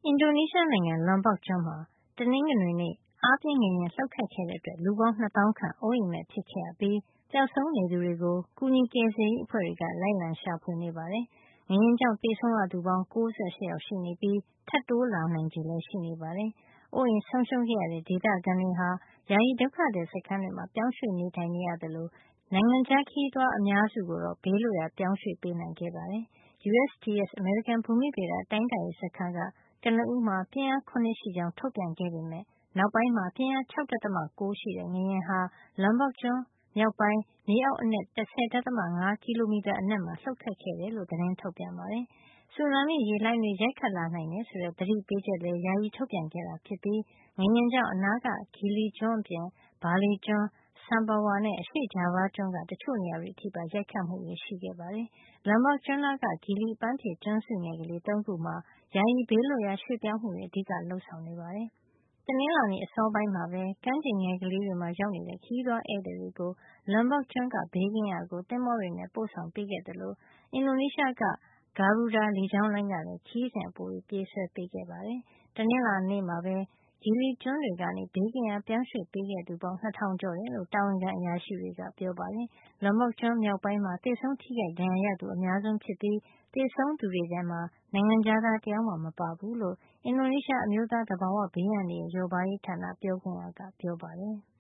အင်ဒိုနီးရှားနိုင်ငံ Lombok ကျွန်းမှာ တနင်္ဂနွေနေ့ အားပြင်းငလျင်လှုပ်ခတ်ခဲ့တဲ့အတွက် လူပေါင်း ၂ သောင်းခန့် အိုးအိမ်မဲ့ဖြစ်ခဲ့ရပြီး ပျောက်ဆုံးနေသူတွေကို ကူညီကယ်ဆယ်ရေးအဖွဲ့တွေက လိုက်လံရှာဖွေနေပါတယ်။ ငလျင်ကြောင့်သေဆုံးရသူပေါင်း ၉၈ ယောက်ရှိနေပြီး ထပ်တိုးလာနိုင်ခြေလည်း ရှိနေပါတယ်။ အိုးအိမ်ဆုံးရှုံးခဲ့ရတဲ့ ဒေသခံတွေဟာ ယာယီဒုက္ခသည်စခန်းတွေမှာ ပြောင်းရွှေ့နေထိုင်နေရသလို နိုင်ငံခြားခရီးသွားအများစုကိုတော့ ဘေးလွတ်ရာ ပြောင်းရွှေ့ပေးနိုင်ခဲ့ပါတယ်။ USGS အမေရိကန်ဘူမိဗေဒတိုင်းတာရေးစခန်းက ကနဦးမှာ ပြင်းအား ၇ ရှိကြောင်း ထုတ်ပြန်ခဲ့ပေမယ့် နောက်ပိုင်းမှာ ပြင်းအား ၆.၉ ရှိတဲ့ ငလျင်ဟာ Lombok ကျွန်းမြောက်ပိုင်း မြေအောက်အနက် ၁၀.၅ ကီလိုမီတာအနက်မှာ လှုပ်ခတ်ခဲ့တယ်လို့ သတင်းထုတ်ပြန်ပါတယ်။ ဆူနာမိရေလှိုင်းတွေ ရိုက်ခတ်လာနိုင်တယ်ဆိုတဲ့ သတိပေးချက်လည်း ယာယီထုတ်ပြန်ခဲ့တာဖြစ်ပြီး ငလျင်ကြောင့် အနားက Gili ကျွန်းအပြင် ဘာလီကျွန်း၊ Sumbawa နဲ့ အရှေ့ဂျာဗားကျွန်းက တချို့နေရာတွေအထိပါ ရိုက်ခတ်မှုတွေ ရှိခဲ့ပါတယ်။ Lombok ကျွန်းနားက Gili အပန်းဖြေကျွန်းစုငယ်ကလေး ၃ ခုမှာ ယာယီဘေးလွတ်ရာ ရွှေ့ပြောင်းမှုတွေ အဓိကလုပ်ဆောင်နေပါတယ်။ တနင်္လာနေ့ အစောပိုင်းမှာပဲ ကမ်းခြေငယ်ကလေးတွေမှာ ရောက်နေတဲ့ ခရီးသွားဧည့်သည်တွေကို Lombok ကျွန်းက ဘေးကင်းရာကို သင်္ဘောတွေနဲ့ ပို့ဆောင်ပေးခဲ့သလို အင်ဒိုနီးရှားက Garuda လေကြောင်းလိုင်းကလည်း ခရီးစဉ်အပိုတွေ ပြေးဆွဲပေးခဲ့ပါတယ်။ တနင်္လာနေ့မှာပဲ Gili ကျွန်းတွေကနေ ဘေးကင်းရာ ပြောင်းရွှေ့ပေးခဲ့သူပေါင်း ၂,၀၀၀ ကျော်တယ်လို့ တာဝန်ခံအရာရှိတွေက ပြောပါတယ်။ Lombok ကျွန်းမြောက်ပိုင်းမှာ သေဆုံးထိခိုက်ဒဏ်ရာရသူ အများဆုံးဖြစ်ပြီး သေဆုံးသူတွေထဲမှာ နိုင်ငံခြားသား တယောက်မှ မပါဘူးလို့ အင်ဒိုနီးရှား အမျိုးသားသဘာဝဘေးအန္တရာယ် လျော့ပါးရေးဌာန ပြောခွင့်ရက ပြောပါတယ်။